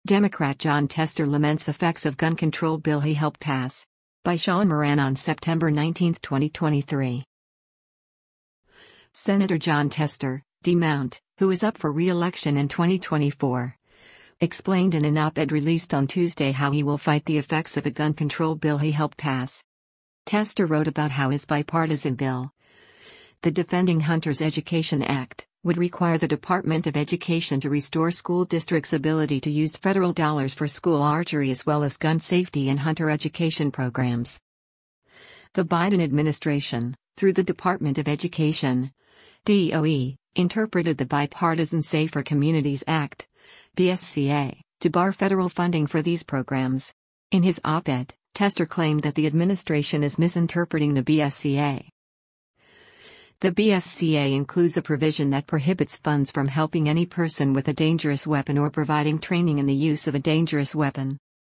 Democrat Jon Tester laments effects of gun control bill he helped pass. By Sean Moran on September 19, 2023. Senator Jon Tester, D-Mount, who is up for re-election in 2024, explained in an op-ed released on Tuesday how he will fight the effects of a gun control bill he helped pass. Tester wrote about how his bipartisan bill, the Defending Hunters Education Act, would require the Department of Education to restore school districts' ability to use federal dollars for school archery as well as gun safety and hunter education programs. The Biden administration, through the Department of Education, DOE, interpreted the Bipartisan Safer Communities Act, BSCA, to bar federal funding for these programs. In his op-ed, Tester claimed that the administration is misinterpreting the BSCA. The BSCA includes a provision that prohibits funds from helping any person with a dangerous weapon or providing training in the use of a dangerous weapon.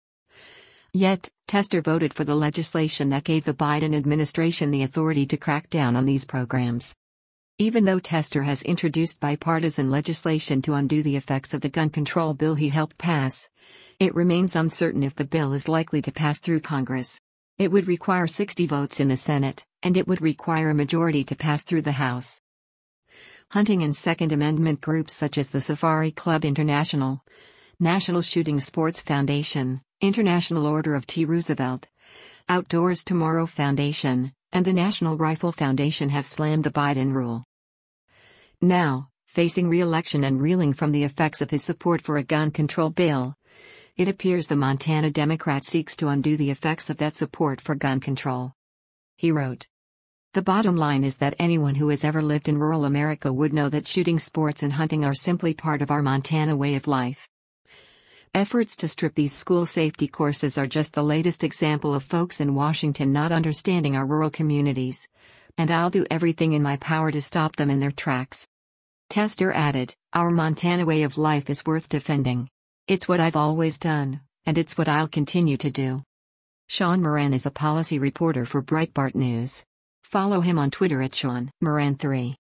Yet, Tester voted for the legislation that gave the Biden administration the authority to crack down on these programs. Even though Tester has introduced bipartisan legislation to undo the effects of the gun control bill he helped pass, it remains uncertain if the bill is likely to pass through Congress. It would require 60 votes in the Senate, and it would require a majority to pass through the House. Hunting and Second Amendment groups such as the Safari Club International, National Shooting Sports Foundation, International Order of T. Roosevelt, Outdoors Tomorrow Foundation, and the National Rifle Foundation have slammed the Biden rule. Now, facing re-election and reeling from the effects of his support for a gun control bill, it appears the Montana Democrat seeks to undo the effects of that support for gun control. He wrote, "The bottom line is that anyone who has ever lived in rural America would know that shooting sports and hunting are simply part of our Montana way of life. Efforts to strip these school safety courses are just the latest example of folks in Washington not understanding our rural communities, and I'll do everything in my power to stop them in their tracks." Tester added, "Our Montana way of life is worth defending. It's what I've always done, and it's what I'll continue to do." Sean Moran is a policy reporter for Breitbart News. Follow him on Twitter at Sean Moran 3.